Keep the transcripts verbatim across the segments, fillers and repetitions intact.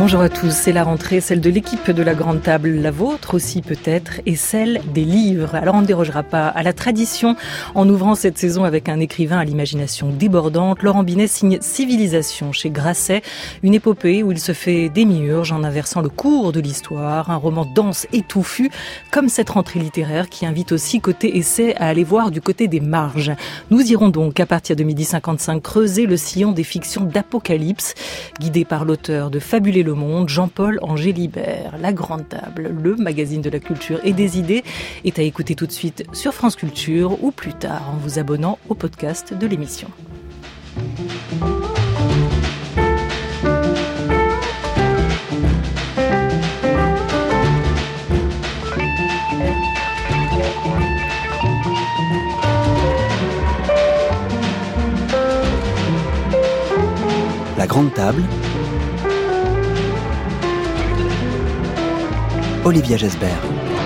Bonjour à tous, c'est la rentrée, celle de l'équipe de la Grande Table, la vôtre aussi peut-être, et celle des livres. Alors on ne dérogera pas à la tradition en ouvrant cette saison avec un écrivain à l'imagination débordante. Laurent Binet signe Civilisation chez Grasset, une épopée où il se fait démiurge en inversant le cours de l'histoire, un roman dense et touffu, comme cette rentrée littéraire qui invite aussi côté essai à aller voir du côté des marges. Nous irons donc à partir de midi cinquante-cinq creuser le sillon des fictions d'Apocalypse, guidé par l'auteur de Fabuler le monde, Jean-Paul Angélibert. La Grande Table, le magazine de la culture et des idées, est à écouter tout de suite sur France Culture ou plus tard en vous abonnant au podcast de l'émission. La Grande Table, Olivia Gesbert.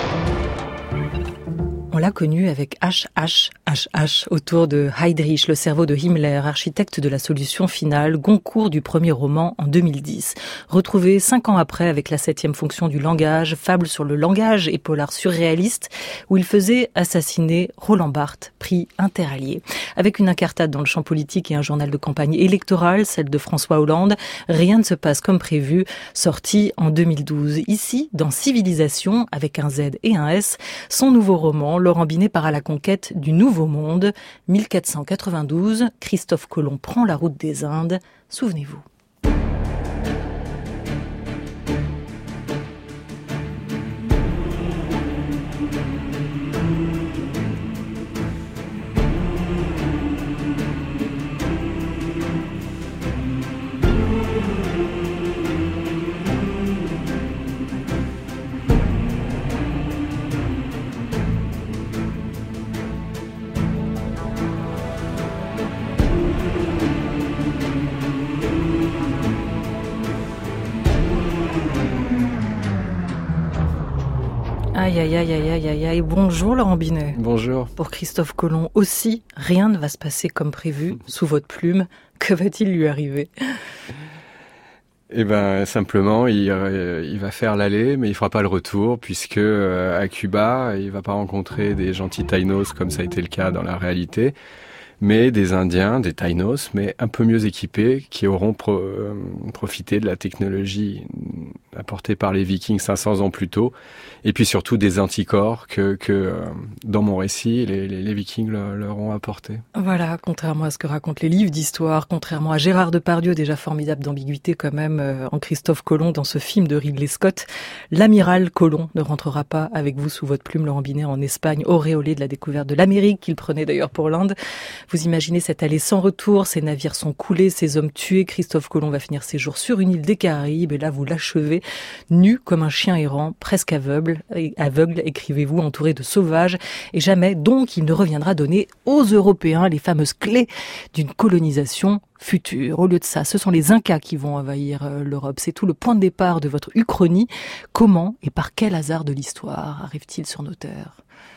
On l'a connu avec H H H H autour de Heydrich, le cerveau de Himmler, architecte de la solution finale, Goncourt du premier roman en deux mille dix. Retrouvé cinq ans après avec La septième fonction du langage, fable sur le langage et polar surréaliste, où il faisait assassiner Roland Barthes, prix interallié. Avec une incartade dans le champ politique et un journal de campagne électorale, celle de François Hollande, Rien ne se passe comme prévu, sorti en deux mille douze. Ici, dans Civilisation, avec un Z et un S, son nouveau roman, Laurent Binet part à la conquête du Nouveau Monde. mille quatre cent quatre-vingt-douze, Christophe Colomb prend la route des Indes. Souvenez-vous. Aïe, aïe, aïe, aïe, aïe, aïe, aïe. Bonjour Laurent Binet. Bonjour. Pour Christophe Colomb aussi, rien ne va se passer comme prévu. Sous votre plume, que va-t-il lui arriver ? Eh ben simplement, il, euh, il va faire l'aller, mais il fera pas le retour, puisque euh, à Cuba, il va pas rencontrer des gentils Taïnos comme ça a été le cas dans la réalité, mais des Indiens, des Taïnos, mais un peu mieux équipés, qui auront pro, euh, profité de la technologie apportée par les Vikings cinq cents ans plus tôt, et puis surtout des anticorps que, que euh, dans mon récit, les, les, les Vikings leur, leur ont apporté. Voilà, contrairement à ce que racontent les livres d'histoire, contrairement à Gérard Depardieu, déjà formidable d'ambiguïté quand même, euh, en Christophe Colomb dans ce film de Ridley Scott, l'amiral Colomb ne rentrera pas avec vous sous votre plume, Laurent Binet, en Espagne, auréolé de la découverte de l'Amérique, qu'il prenait d'ailleurs pour l'Inde. Vous imaginez cette allée sans retour, ces navires sont coulés, ces hommes tués, Christophe Colomb va finir ses jours sur une île des Caraïbes, et là vous l'achevez, nu comme un chien errant, presque aveugle, aveugle, écrivez-vous, entouré de sauvages, et jamais donc il ne reviendra donner aux Européens les fameuses clés d'une colonisation future. Au lieu de ça, ce sont les Incas qui vont envahir euh, l'Europe. C'est tout le point de départ de votre uchronie. Comment et par quel hasard de l'histoire arrive-t-il sur nos terres ?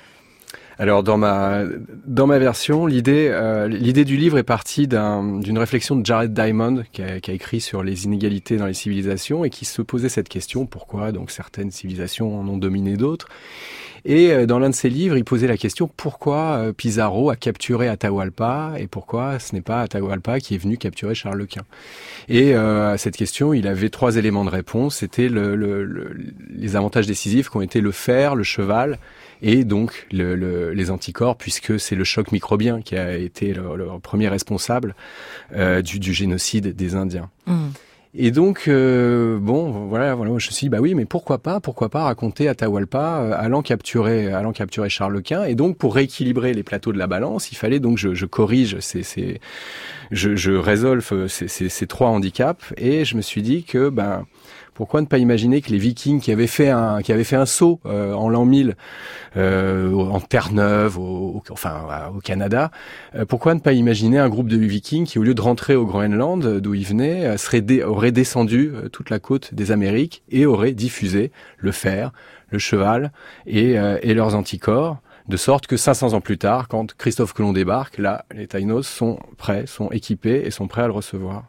Alors dans ma dans ma version, l'idée euh, l'idée du livre est partie d'un, d'une réflexion de Jared Diamond qui a, qui a écrit sur les inégalités dans les civilisations et qui se posait cette question: pourquoi donc certaines civilisations en ont dominé d'autres? Et euh, dans l'un de ses livres, il posait la question: pourquoi euh, Pizarro a capturé Atahualpa et pourquoi ce n'est pas Atahualpa qui est venu capturer Charles Quint? Et euh, à cette question, il avait trois éléments de réponse. C'était le, le, le, les avantages décisifs qui ont été le fer, le cheval et donc le, le, les anticorps, puisque c'est le choc microbien qui a été le, le premier responsable euh, du, du génocide des Indiens. Mmh. Et donc, euh, bon, voilà, voilà, je me suis dit, bah oui, mais pourquoi pas, pourquoi pas raconter Atahualpa euh, allant capturer, allant capturer Charles Quint. Et donc, pour rééquilibrer les plateaux de la balance, il fallait donc je, je corrige ces, ces, je, je résolve ces, ces, ces trois handicaps. Et je me suis dit que, ben, pourquoi ne pas imaginer que les Vikings qui avaient fait un, qui avaient fait un saut euh, en l'an mille euh, en Terre-Neuve, au, au, enfin au Canada, euh, pourquoi ne pas imaginer un groupe de Vikings qui, au lieu de rentrer au Groenland, d'où ils venaient, serait dé, aurait descendu euh, toute la côte des Amériques et aurait diffusé le fer, le cheval et, euh, et leurs anticorps, de sorte que cinq cents ans plus tard, quand Christophe Colomb débarque, là, les Taïnos sont prêts, sont équipés et sont prêts à le recevoir.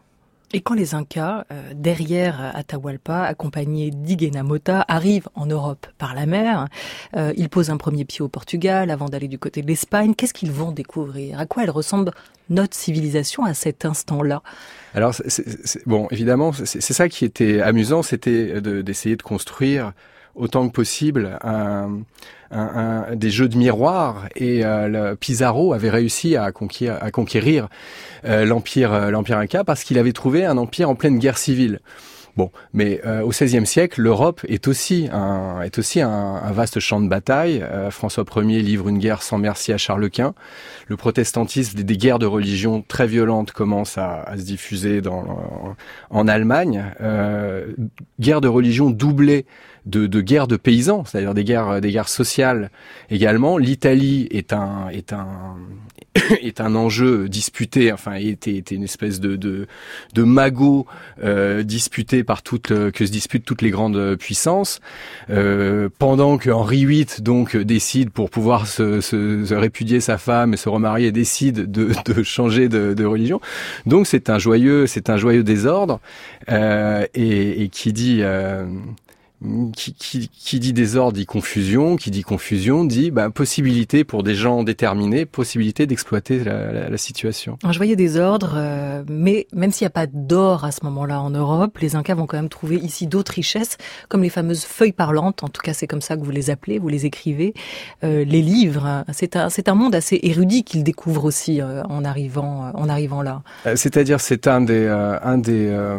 Et quand les Incas, euh, derrière Atahualpa, accompagnés d'Iguena Mota, arrivent en Europe par la mer, euh, ils posent un premier pied au Portugal avant d'aller du côté de l'Espagne. Qu'est-ce qu'ils vont découvrir? À quoi elle ressemble notre civilisation à cet instant-là? Alors, c'est, c'est, bon, évidemment, c'est, c'est ça qui était amusant, c'était de, d'essayer de construire autant que possible un, un, un, des jeux de miroirs. Et euh, le Pizarro avait réussi à conquérir, à conquérir euh, l'empire, euh, l'empire Inca parce qu'il avait trouvé un empire en pleine guerre civile. Bon, mais euh, au seizième siècle, l'Europe est aussi un, est aussi un, un vaste champ de bataille. Euh, François Ier livre une guerre sans merci à Charles Quint. Le protestantisme, des, des guerres de religion très violentes commencent à, à se diffuser dans, en, en Allemagne. Euh, guerre de religion doublée de, de guerres de paysans, c'est-à-dire des guerres, des guerres sociales également. L'Italie est un, est un, est un enjeu disputé, enfin était, était une espèce de, de, de magot euh, disputé par toutes, que se disputent toutes les grandes puissances. Euh, pendant que Henri huit donc décide pour pouvoir se, se, se répudier sa femme et se remarier, décide de, de changer de, de religion. Donc c'est un joyeux, c'est un joyeux désordre euh, et, et qui dit euh, Qui, qui, qui dit désordre dit confusion, qui dit confusion dit bah, possibilité pour des gens déterminés, possibilité d'exploiter la, la, la situation. Je voyais des ordres, euh, mais même s'il n'y a pas d'or à ce moment-là en Europe, les Incas vont quand même trouver ici d'autres richesses, comme les fameuses feuilles parlantes, en tout cas c'est comme ça que vous les appelez, vous les écrivez, euh, les livres. C'est un, c'est un monde assez érudit qu'ils découvrent aussi euh, en arrivant, en arrivant là. C'est-à-dire c'est un des... Euh, un des euh...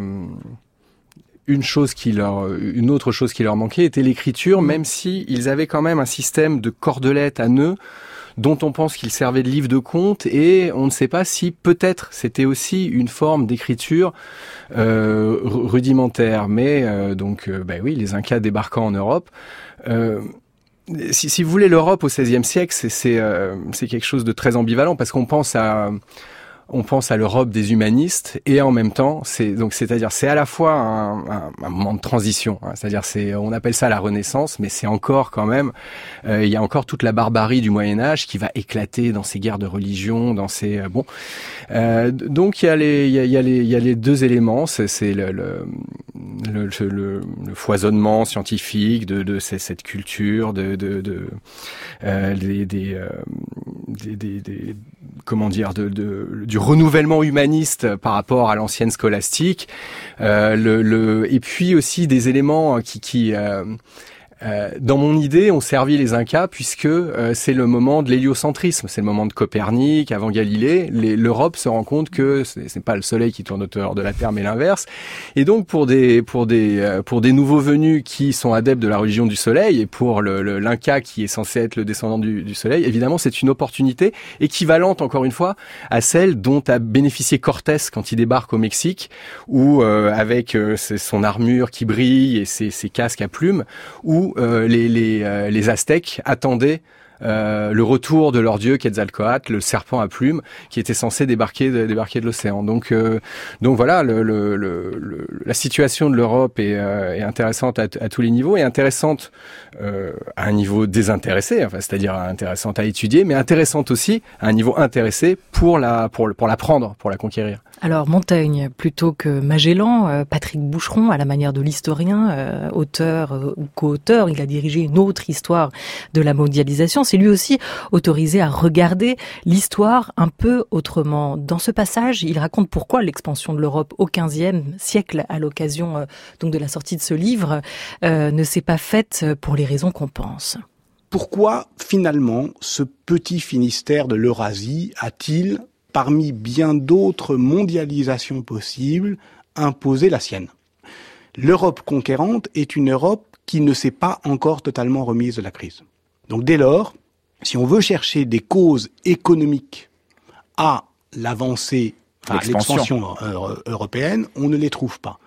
Une chose qui leur, une autre chose qui leur manquait était l'écriture, même si ils avaient quand même un système de cordelettes à nœuds dont on pense qu'il servait de livre de compte, et on ne sait pas si peut-être c'était aussi une forme d'écriture euh, rudimentaire. Mais euh, donc, euh, bah oui, les Incas débarquant en Europe. Euh, si, si vous voulez, l'Europe au seizième siècle, c'est c'est, euh, c'est quelque chose de très ambivalent parce qu'on pense à On pense à l'Europe des humanistes et en même temps, c'est donc c'est-à-dire c'est à la fois un, un, un moment de transition, hein, c'est-à-dire c'est on appelle ça la Renaissance, mais c'est encore quand même euh, il y a encore toute la barbarie du Moyen Âge qui va éclater dans ces guerres de religion, dans ces euh, bon euh, donc il y a les il y a, il y a les il y a les deux éléments, c'est, c'est le, le, le, le, le foisonnement scientifique de, de ces, cette culture de de, de euh, des des, euh, des, des, des comment dire de, de du renouvellement humaniste par rapport à l'ancienne scolastique, euh, le, le, et puis aussi des éléments qui, qui euh, euh, dans mon idée, ont servi les Incas puisque euh, c'est le moment de l'héliocentrisme, c'est le moment de Copernic, avant Galilée. Les, L'Europe se rend compte que c'est, c'est pas le Soleil qui tourne autour de la Terre, mais l'inverse. Et donc pour des pour des euh, pour des nouveaux venus qui sont adeptes de la religion du Soleil et pour le, le, l'Inca qui est censé être le descendant du, du Soleil, évidemment c'est une opportunité équivalente encore une fois à celle dont a bénéficié Cortés quand il débarque au Mexique, où euh, avec euh, son armure qui brille et ses, ses casques à plumes, où Euh, les, les, euh, les Aztèques attendaient euh, le retour de leur dieu Quetzalcoatl, le serpent à plumes, qui était censé débarquer de, débarquer de l'océan. Donc, euh, donc voilà, le, le, le, le, la situation de l'Europe est, euh, est intéressante à, à tous les niveaux, et intéressante euh, à un niveau désintéressé, enfin, c'est-à-dire intéressante à étudier, mais intéressante aussi à un niveau intéressé pour la pour, pour l'apprendre, pour la conquérir. Alors Montaigne plutôt que Magellan, euh, Patrick Boucheron, à la manière de l'historien, euh, auteur euh, ou co-auteur, il a dirigé une autre histoire de la mondialisation. C'est lui aussi autorisé à regarder l'histoire un peu autrement. Dans ce passage, il raconte pourquoi l'expansion de l'Europe au quinzième siècle, à l'occasion euh, donc de la sortie de ce livre, euh, ne s'est pas faite pour les raisons qu'on pense. Pourquoi finalement ce petit Finistère de l'Eurasie a-t-il, parmi bien d'autres mondialisations possibles, imposer la sienne? L'Europe conquérante est une Europe qui ne s'est pas encore totalement remise de la crise. Donc dès lors, si on veut chercher des causes économiques à l'avancée, enfin, à l'expansion euro- européenne, on ne les trouve pas.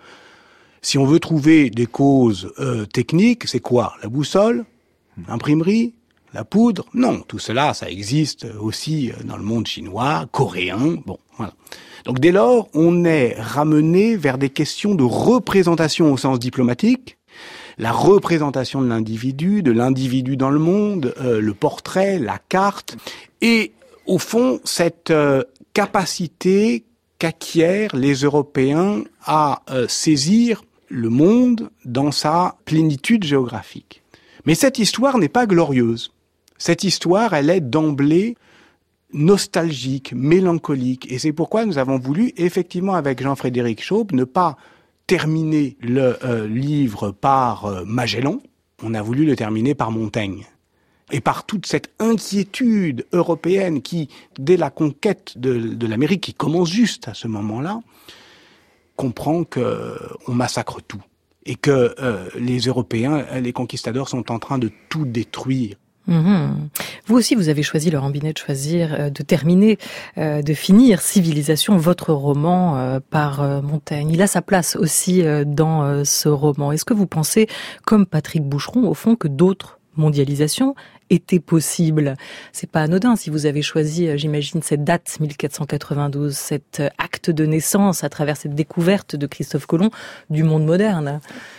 Si on veut trouver des causes euh, techniques, c'est quoi? La boussole, l'imprimerie, la poudre? Non, tout cela, ça existe aussi dans le monde chinois, coréen, bon, voilà. Donc dès lors, on est ramené vers des questions de représentation au sens diplomatique, la représentation de l'individu, de l'individu dans le monde, euh, le portrait, la carte, et au fond, cette euh, capacité qu'acquièrent les Européens à euh, saisir le monde dans sa plénitude géographique. Mais cette histoire n'est pas glorieuse. Cette histoire, elle est d'emblée nostalgique, mélancolique. Et c'est pourquoi nous avons voulu, effectivement, avec Jean-Frédéric Chaube, ne pas terminer le euh, livre par euh, Magellan. On a voulu le terminer par Montaigne. Et par toute cette inquiétude européenne qui, dès la conquête de, de l'Amérique, qui commence juste à ce moment-là, comprend que on massacre tout. Et que euh, les Européens, les conquistadors sont en train de tout détruire. Mmh. Vous aussi, vous avez choisi, Laurent Binet, de choisir, euh, de terminer, euh, de finir Civilisation, votre roman, euh, par euh, Montaigne. Il a sa place aussi euh, dans euh, ce roman. Est-ce que vous pensez, comme Patrick Boucheron, au fond, que d'autres mondialisations étaient possibles? C'est pas anodin si vous avez choisi, euh, j'imagine, cette date mille quatre cent quatre-vingt-douze, cet euh, acte de naissance à travers cette découverte de Christophe Colomb du monde moderne.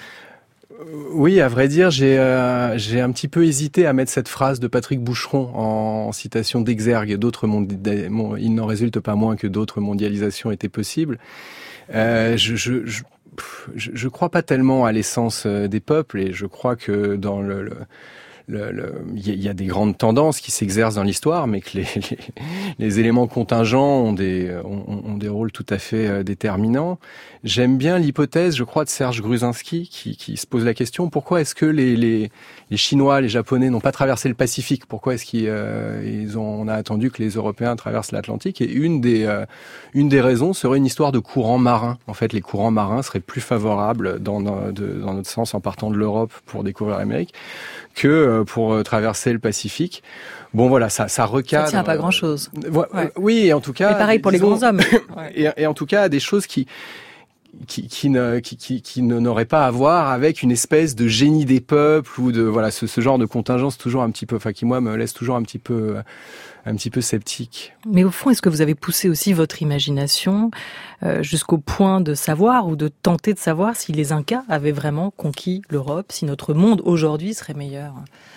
Oui, à vrai dire, j'ai euh, j'ai un petit peu hésité à mettre cette phrase de Patrick Boucheron en, en citation d'Exergue. D'autres mondi- bon, il n'en résulte pas moins que d'autres mondialisations étaient possibles. Euh, je, je, je, je, je crois pas tellement à l'essence des peuples, et je crois que dans le, le Le, le, il y a des grandes tendances qui s'exercent dans l'histoire, mais que les, les, les éléments contingents ont des, ont, ont des rôles tout à fait euh, déterminants. J'aime bien l'hypothèse, je crois, de Serge Gruzinski, qui, qui se pose la question, pourquoi est-ce que les, les, les Chinois, les Japonais n'ont pas traversé le Pacifique? Pourquoi est-ce qu'ils euh, ils ont, on a attendu que les Européens traversent l'Atlantique? Et une des, euh, une des raisons serait une histoire de courants marins. En fait, les courants marins seraient plus favorables dans, dans, de, dans notre sens en partant de l'Europe pour découvrir l'Amérique que pour traverser le Pacifique. Bon, voilà, ça, ça recadre. Ça tient à pas grand-chose. Euh, ouais. Oui, en tout cas. Et pareil pour disons, les grands hommes. Ouais. Et, et en tout cas, des choses qui, qui, qui ne, qui, qui, qui n'auraient pas à voir avec une espèce de génie des peuples ou de, voilà, ce, ce genre de contingence toujours un petit peu, enfin, qui, moi, me laisse toujours un petit peu, un petit peu sceptique. Mais au fond, est-ce que vous avez poussé aussi votre imagination euh, jusqu'au point de savoir ou de tenter de savoir si les Incas avaient vraiment conquis l'Europe, si notre monde aujourd'hui serait meilleur?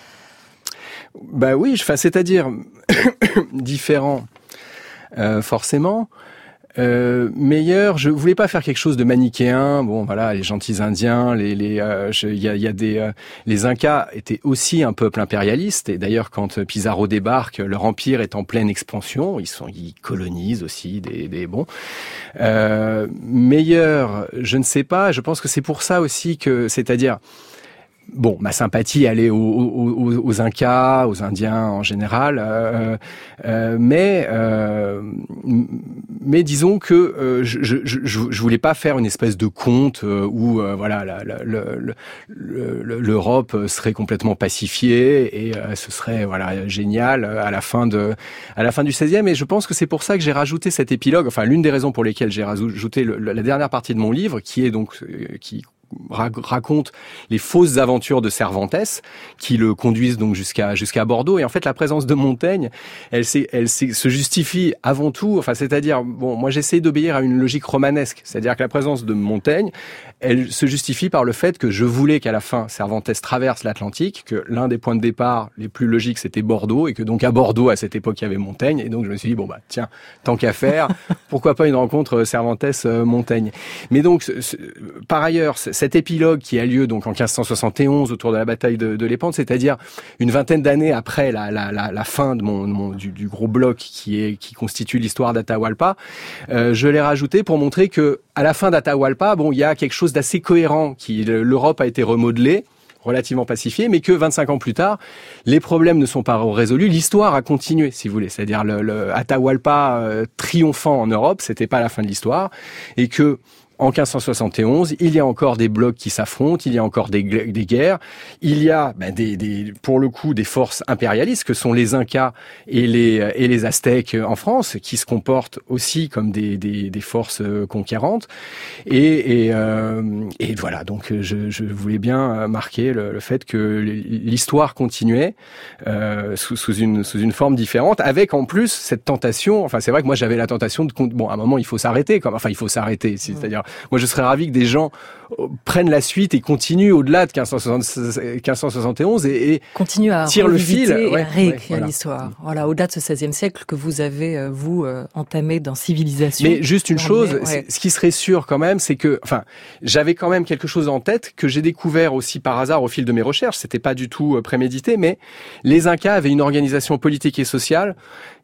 Bah oui, enfin, c'est-à-dire différent, euh, forcément. Euh, meilleur, je voulais pas faire quelque chose de manichéen. Bon, voilà, les gentils Indiens, les, les, euh, il y a, y a des, euh, les Incas étaient aussi un peuple impérialiste. Et d'ailleurs, quand Pizarro débarque, leur empire est en pleine expansion. Ils sont, ils colonisent aussi des, des bons. Euh, meilleur, je ne sais pas. Je pense que c'est pour ça aussi que, c'est-à-dire. Bon, ma sympathie, elle est aux, aux, aux Incas, aux Indiens en général, euh, euh, mais euh, mais disons que euh, je, je, je, je voulais pas faire une espèce de conte euh, où euh, voilà la, la, le, le, le, l'Europe serait complètement pacifiée et euh, ce serait voilà génial à la fin de à la fin du seizième. Et je pense que c'est pour ça que j'ai rajouté cet épilogue. Enfin, l'une des raisons pour lesquelles j'ai rajouté le, la dernière partie de mon livre, qui est donc euh, qui raconte les fausses aventures de Cervantes qui le conduisent donc jusqu'à jusqu'à Bordeaux. Et en fait, la présence de Montaigne, elle, elle se justifie avant tout, enfin, c'est-à-dire, bon, moi j'essaie d'obéir à une logique romanesque, c'est-à-dire que la présence de Montaigne, elle se justifie par le fait que je voulais qu'à la fin, Cervantes traverse l'Atlantique, que l'un des points de départ les plus logiques, c'était Bordeaux, et que donc à Bordeaux, à cette époque, il y avait Montaigne, et donc je me suis dit, bon bah tiens, tant qu'à faire, pourquoi pas une rencontre Cervantes-Montaigne. Mais donc, ce, ce, par ailleurs, cet épilogue qui a lieu donc en quinze cent soixante et onze autour de la bataille de, de Lépante, c'est-à-dire une vingtaine d'années après la, la, la, la fin de mon, mon du, du gros bloc qui est qui constitue l'histoire d'Atahualpa, euh, je l'ai rajouté pour montrer que à la fin d'Atahualpa, bon, il y a quelque chose d'assez cohérent, qui l'Europe a été remodelée, relativement pacifiée, mais que vingt-cinq ans plus tard, les problèmes ne sont pas résolus, l'histoire a continué, si vous voulez. C'est-à-dire le, le Atahualpa euh, triomphant en Europe, c'était pas la fin de l'histoire, et que en quinze cent soixante et onze, il y a encore des blocs qui s'affrontent, il y a encore des, des guerres, il y a ben, des, des, pour le coup des forces impérialistes que sont les Incas et les, et les Aztèques en France, qui se comportent aussi comme des, des, des forces conquérantes. Et, et, euh, et voilà, donc je, je voulais bien marquer le, le fait que l'histoire continuait euh, sous, sous, une, sous une forme différente, avec en plus cette tentation. Enfin, c'est vrai que moi j'avais la tentation de, bon, à un moment il faut s'arrêter, comme, enfin il faut s'arrêter, c'est-à-dire moi, je serais ravi que des gens prennent la suite et continuent au-delà de quinze cent soixante et onze et, et continue à tirent le fil, et ouais, à réécrire ouais, voilà. l'histoire. Voilà, au-delà de ce seizième siècle que vous avez, vous, euh, entamé dans Civilisation. Mais juste une chose, ouais. ce qui serait sûr quand même, c'est que, enfin, j'avais quand même quelque chose en tête que j'ai découvert aussi par hasard au fil de mes recherches. C'était pas du tout prémédité, mais les Incas avaient une organisation politique et sociale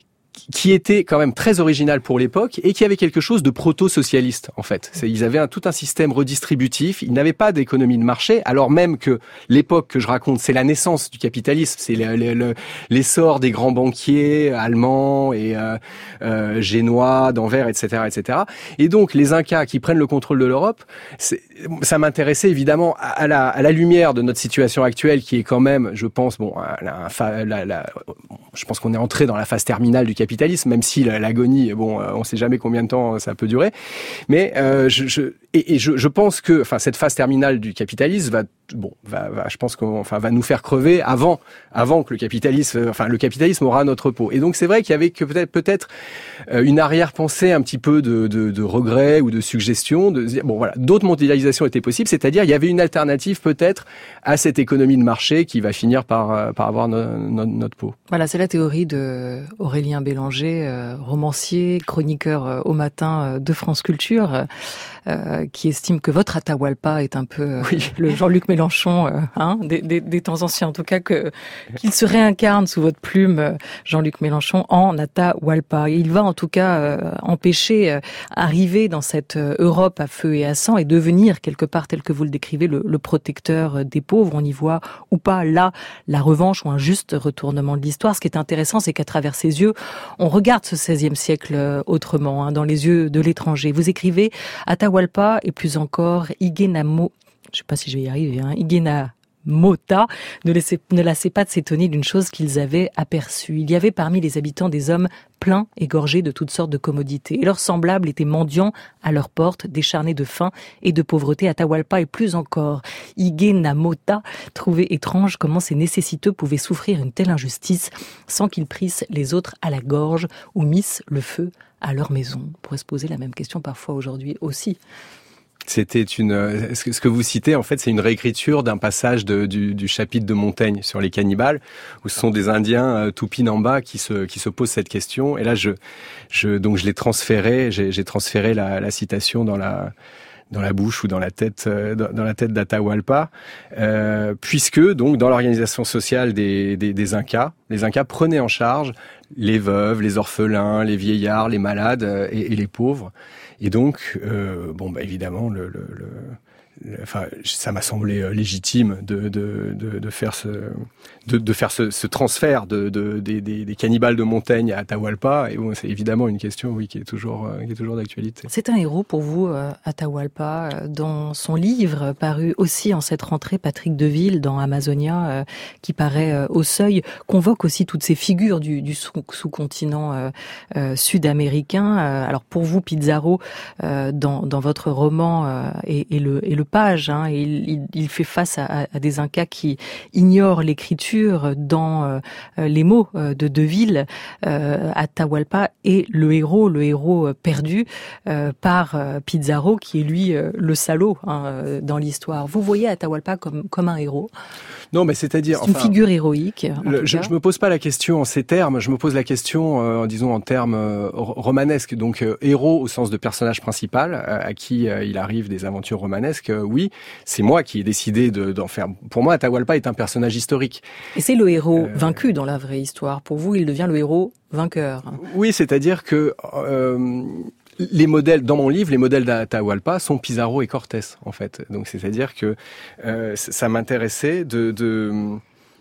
qui était quand même très original pour l'époque et qui avait quelque chose de proto-socialiste, en fait. C'est, ils avaient un, tout un système redistributif, ils n'avaient pas d'économie de marché, alors même que l'époque que je raconte, c'est la naissance du capitalisme, c'est le, le, le, l'essor des grands banquiers allemands et euh, euh, génois, d'Anvers, et cetera, et cetera. Et donc, les Incas qui prennent le contrôle de l'Europe, c'est, ça m'intéressait évidemment à la, à la lumière de notre situation actuelle qui est quand même, je pense, bon, la, la, la, la, je pense qu'on est entré dans la phase terminale du capitalisme, même si l'agonie, bon, on ne sait jamais combien de temps ça peut durer. Mais euh, je, je et, et je, je pense que, enfin, cette phase terminale du capitalisme va, bon, va, va je pense qu'on, enfin, va nous faire crever avant, avant que le capitalisme, enfin, le capitalisme aura notre peau. Et donc c'est vrai qu'il y avait que peut-être, peut-être une arrière-pensée un petit peu de, de, de regret ou de suggestion, de dire, bon, voilà, d'autres mondialisations étaient possibles, c'est-à-dire il y avait une alternative peut-être à cette économie de marché qui va finir par, par avoir no, no, notre peau. Voilà, c'est la théorie de Aurélien Bélanger, euh, romancier, chroniqueur euh, au matin euh, de France Culture, euh, qui estime que votre Atahualpa est un peu euh, oui. le Jean-Luc Mélenchon, euh, hein, des, des, des temps anciens en tout cas, que qu'il se réincarne sous votre plume, euh, Jean-Luc Mélenchon, en Atahualpa. Et il va en tout cas euh, empêcher euh, arriver dans cette euh, Europe à feu et à sang et devenir quelque part, tel que vous le décrivez, le, le protecteur des pauvres. On y voit ou pas là la revanche ou un juste retournement de l'histoire. Ce qui est intéressant, c'est qu'à travers ses yeux, on regarde ce seizième siècle autrement, hein, dans les yeux de l'étranger. Vous écrivez Atahualpa et plus encore Igenamo, je ne sais pas si je vais y arriver, hein, Igena Mota ne, laissait, ne lassait pas de s'étonner d'une chose qu'ils avaient aperçue. Il y avait parmi les habitants des hommes pleins et gorgés de toutes sortes de commodités. Et leurs semblables étaient mendiants à leurs portes, décharnés de faim et de pauvreté. Atahualpa et plus encore, Igena Mota trouvait étrange comment ces nécessiteux pouvaient souffrir une telle injustice sans qu'ils prissent les autres à la gorge ou missent le feu à leur maison. On pourrait se poser la même question parfois aujourd'hui aussi. C'était une, ce que vous citez, en fait, c'est une réécriture d'un passage de, du, du chapitre de Montaigne sur les cannibales, où ce sont des Indiens euh, Tupinamba qui se, qui se posent cette question. Et là, je, je, donc, je l'ai transféré, j'ai, j'ai transféré la, la citation dans la, dans la bouche ou dans la tête, euh, dans, dans la tête d'Atahualpa, euh, puisque, donc, dans l'organisation sociale des, des, des Incas, les Incas prenaient en charge les veuves, les orphelins, les vieillards, les malades euh, et, et les pauvres. Et donc, euh, bon, bah évidemment, le, le, le, le, enfin, ça m'a semblé légitime de, de, de, de faire ce, de, de faire ce, ce transfert de, de, des, des, des cannibales de Montaigne à Atahualpa. Et bon, c'est évidemment une question, oui, qui est toujours, qui est toujours d'actualité. C'est un héros pour vous, euh, Atahualpa, dans son livre paru aussi en cette rentrée, Patrick Deville, dans Amazonia, euh, qui paraît euh, au seuil, convoque aussi toutes ces figures du, du sous, sous-continent euh, euh, sud-américain. Euh, alors pour vous, Pizarro, euh, dans, dans votre roman, euh, et, et, le, et le page, hein, et il, il, il fait face à, à des Incas qui ignorent l'écriture dans euh, les mots euh, de Deville. euh, Atahualpa est le héros, le héros euh, perdu euh, par euh, Pizarro, qui est lui euh, le salaud, hein, euh, dans l'histoire. Vous voyez Atahualpa comme, comme un héros? Non, mais c'est-à-dire... C'est une enfin, figure héroïque. Le, je, je me pose pas la question en ces termes, je me pose la question, euh, disons, en termes euh, romanesques. Donc, euh, héros au sens de personnage principal, euh, à qui euh, il arrive des aventures romanesques, euh, oui, c'est moi qui ai décidé de, d'en faire. Pour moi, Atahualpa est un personnage historique. Et c'est le héros euh... vaincu dans la vraie histoire. Pour vous, il devient le héros vainqueur. Oui, c'est-à-dire que... Euh, les modèles, dans mon livre, les modèles d'Atahualpa sont Pizarro et Cortés, en fait. Donc, c'est-à-dire que euh, ça m'intéressait de, de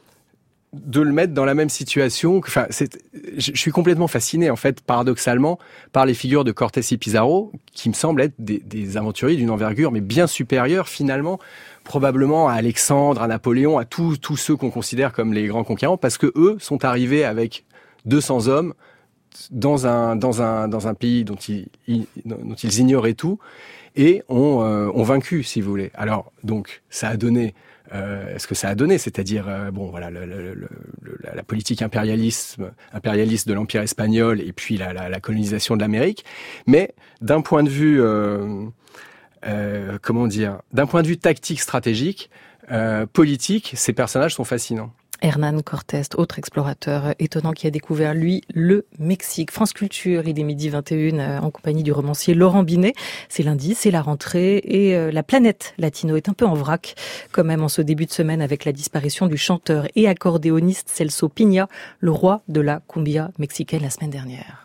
de le mettre dans la même situation. Enfin, c'est, je suis complètement fasciné, en fait, paradoxalement, par les figures de Cortés et Pizarro, qui me semblent être des, des aventuriers d'une envergure, mais bien supérieure, finalement, probablement à Alexandre, à Napoléon, à tous tous ceux qu'on considère comme les grands conquérants, parce que eux sont arrivés avec deux cents hommes dans un dans un dans un pays dont ils, ils dont ils ignoraient tout et ont euh, ont vaincu, si vous voulez. Alors donc ça a donné euh, ce que ça a donné, c'est-à-dire euh, bon voilà le, le, le, la, la politique impérialisme impérialiste de l'Empire espagnol et puis la, la, la colonisation de l'Amérique. Mais d'un point de vue euh, euh, comment dire, d'un point de vue tactique, stratégique, euh, politique, ces personnages sont fascinants. Hernán Cortés, autre explorateur étonnant qui a découvert, lui, le Mexique. France Culture, il est midi vingt et une, en compagnie du romancier Laurent Binet. C'est lundi, c'est la rentrée et euh, la planète latino est un peu en vrac, quand même, en ce début de semaine avec la disparition du chanteur et accordéoniste Celso Piña, le roi de la cumbia mexicaine la semaine dernière.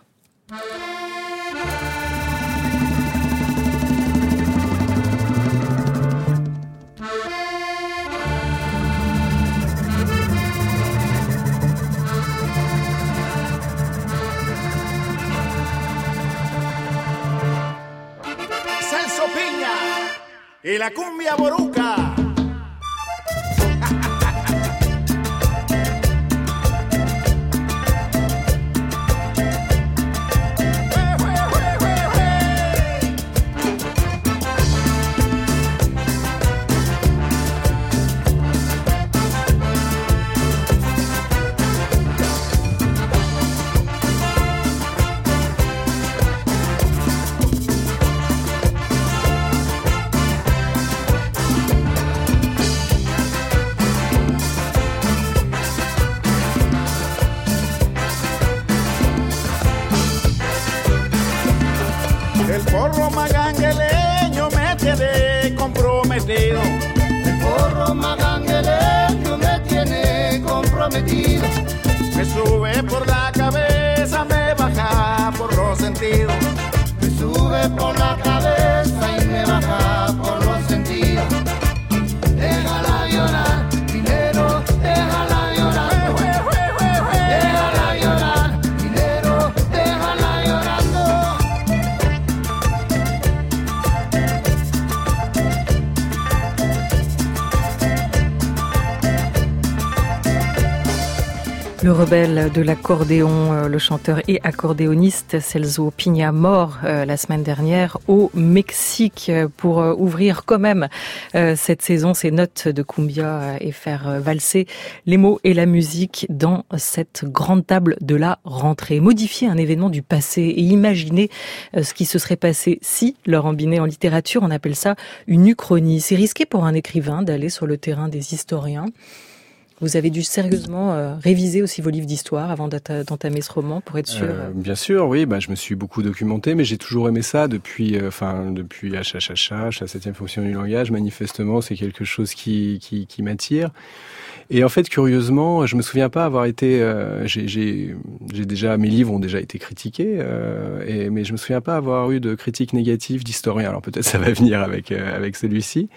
Y la cumbia boruca. El porro magangueleño me tiene comprometido. El porro magangueleño me tiene comprometido. Me sube por la cabeza, me baja por los sentidos. Me sube por la cabeza y me baja por los sentidos. Déjala llorar, dinero, déjala llorar. Déjala llorar, dinero, déjala llorando. Le rebelle de l'accordéon, le chanteur et accordéoniste Celso Piña, mort euh, la semaine dernière au Mexique, pour euh, ouvrir quand même euh, cette saison, ses notes de cumbia et faire euh, valser les mots et la musique dans cette grande table de la rentrée. Modifier un événement du passé et imaginer euh, ce qui se serait passé si, Laurent Binet, en littérature, on appelle ça une uchronie. C'est risqué pour un écrivain d'aller sur le terrain des historiens. Vous avez dû sérieusement euh, réviser aussi vos livres d'histoire avant d'entamer ce roman pour être sûr. Euh, bien sûr, oui. Bah, je me suis beaucoup documenté, mais j'ai toujours aimé ça depuis, enfin, euh, depuis H H H H, la septième fonction du langage. Manifestement, c'est quelque chose qui, qui, qui m'attire. Et en fait, curieusement, je me souviens pas avoir été. Euh, j'ai, j'ai, j'ai déjà mes livres ont déjà été critiqués, euh, et, mais je me souviens pas avoir eu de critiques négatives d'historiens. Alors peut-être ça va venir avec euh, avec celui-ci.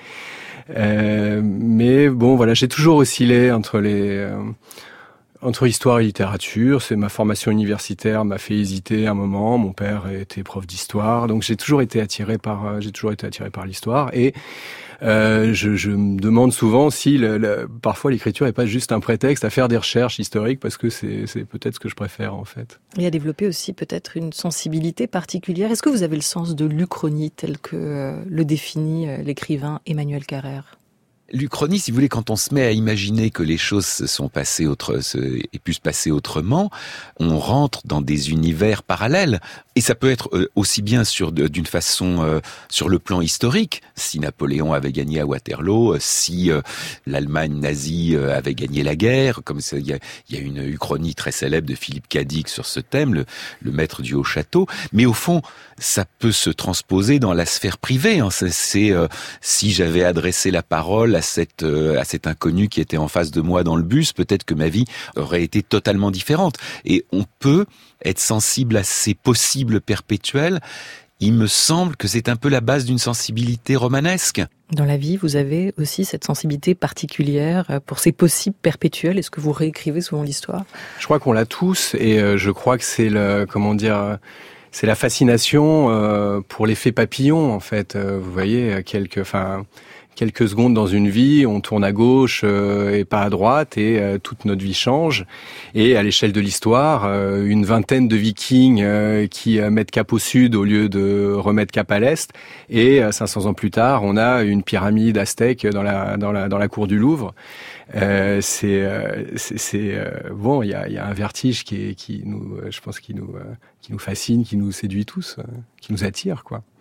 Euh, mais bon, voilà, j'ai toujours oscillé entre les euh, entre histoire et littérature. C'est ma formation universitaire m'a fait hésiter un moment. Mon père était prof d'histoire, donc j'ai toujours été attiré par euh, j'ai toujours été attiré par l'histoire. Et euh, je, je me demande souvent si le, le, parfois l'écriture est pas juste un prétexte à faire des recherches historiques, parce que c'est, c'est peut-être ce que je préfère en fait. Et à développer aussi peut-être une sensibilité particulière. Est-ce que vous avez le sens de l'uchronie tel que euh, le définit euh, l'écrivain Emmanuel Carrère ? L'uchronie, si vous voulez, quand on se met à imaginer que les choses se sont passées autre, se, et pu se passer autrement, on rentre dans des univers parallèles. Et ça peut être aussi bien sur d'une façon euh, sur le plan historique, si Napoléon avait gagné à Waterloo, si euh, l'Allemagne nazie euh, avait gagné la guerre, comme il y a, y a une uchronie très célèbre de Philippe Cadic sur ce thème, le, le maître du haut château. Mais au fond, ça peut se transposer dans la sphère privée. Hein. C'est, c'est euh, si j'avais adressé la parole à cette euh, à cet inconnu qui était en face de moi dans le bus, peut-être que ma vie aurait été totalement différente. Et on peut être sensible à ces possibles perpétuels. Il me semble que c'est un peu la base d'une sensibilité romanesque. Dans la vie, vous avez aussi cette sensibilité particulière pour ces possibles perpétuels. Est-ce que vous réécrivez souvent l'histoire ? Je crois qu'on l'a tous, et euh, je crois que c'est le comment dire. C'est la fascination euh, pour l'effet papillon, en fait. Euh, vous voyez, quelques, enfin, quelques secondes dans une vie, on tourne à gauche euh, et pas à droite, et euh, toute notre vie change. Et à l'échelle de l'histoire, euh, une vingtaine de Vikings euh, qui euh, mettent cap au sud au lieu de remettre cap à l'est. Et euh, cinq cents ans plus tard, on a une pyramide aztèque dans la dans la dans la cour du Louvre. Euh, c'est, euh, c'est, c'est euh, bon, il y a, y a un vertige qui, est, qui nous, euh, je pense, qui nous, euh, qui nous fascine, qui nous séduit tous, euh, qui nous attire, quoi.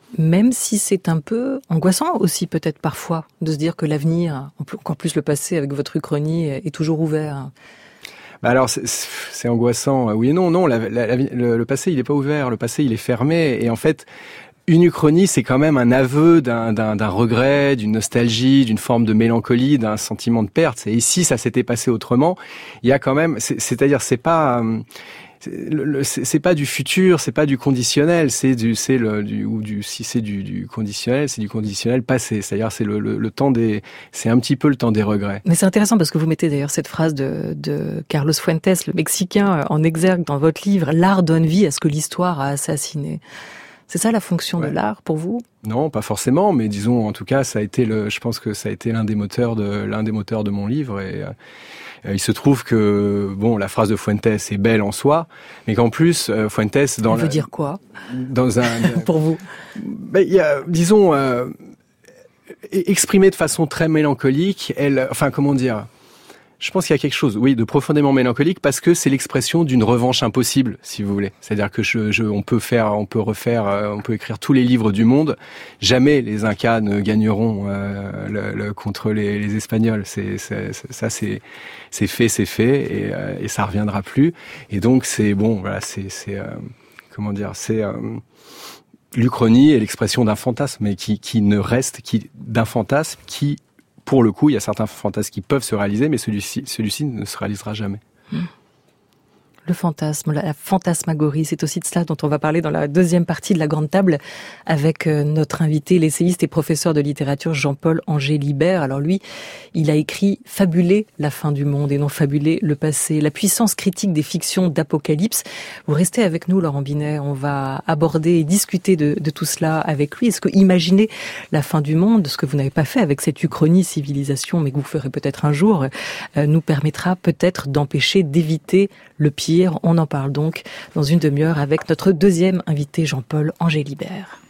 Même si c'est un peu angoissant aussi peut-être parfois de se dire que l'avenir, encore plus le passé avec votre uchronie, est toujours ouvert. Bah alors c'est, c'est angoissant, oui et non. Non, la, la, la, le, le passé il est pas ouvert, le passé il est fermé. Et en fait, une uchronie c'est quand même un aveu d'un, d'un, d'un regret, d'une nostalgie, d'une forme de mélancolie, d'un sentiment de perte. Et si ça s'était passé autrement, il y a quand même, c'est, c'est-à-dire c'est pas C'est, c'est pas du futur, c'est pas du conditionnel, c'est du, c'est le, du, ou du, si c'est du, du conditionnel, c'est du conditionnel passé. C'est-à-dire, c'est le, le, le temps des, c'est un petit peu le temps des regrets. Mais c'est intéressant parce que vous mettez d'ailleurs cette phrase de, de Carlos Fuentes, le Mexicain, en exergue dans votre livre. L'art donne vie à ce que l'histoire a assassiné. C'est ça la fonction ouais. de l'art pour vous ? Non, pas forcément, mais disons, en tout cas, ça a été le, je pense que ça a été l'un des moteurs de, l'un des moteurs de mon livre et, euh, il se trouve que, bon, la phrase de Fuentes est belle en soi, mais qu'en plus, euh, Fuentes, dans Elle la, veut dire quoi? Dans un, pour vous? Ben, il y a, disons, euh, exprimé de façon très mélancolique, elle, enfin, comment dire? Je pense qu'il y a quelque chose, oui, de profondément mélancolique parce que c'est l'expression d'une revanche impossible, si vous voulez. C'est-à-dire que je, je, on peut faire, on peut refaire, euh, on peut écrire tous les livres du monde. Jamais les Incas ne gagneront euh, le, le, contre les, les Espagnols. C'est, c'est, c'est, ça, c'est, c'est fait, c'est fait, et, euh, et ça reviendra plus. Et donc c'est bon, voilà, c'est, c'est, euh, comment dire, c'est euh, l'Uchronie est l'expression d'un fantasme, mais qui, qui ne reste, qui d'un fantasme qui pour le coup, il y a certains fantasmes qui peuvent se réaliser, mais celui-ci, celui-ci ne se réalisera jamais. Mmh. Le fantasme, la fantasmagorie, c'est aussi de cela dont on va parler dans la deuxième partie de la grande table avec notre invité, l'essayiste et professeur de littérature Jean-Paul Angé-Libert. Alors lui, il a écrit « Fabuler la fin du monde » et non « Fabuler le passé ». La puissance critique des fictions d'apocalypse. Vous restez avec nous, Laurent Binet. On va aborder et discuter de, de tout cela avec lui. Est-ce que imaginer la fin du monde, ce que vous n'avez pas fait avec cette uchronie civilisation, mais que vous ferez peut-être un jour, euh, nous permettra peut-être d'empêcher, d'éviter le pire. On en parle donc dans une demi-heure avec notre deuxième invité, Jean-Paul Angé-Libert.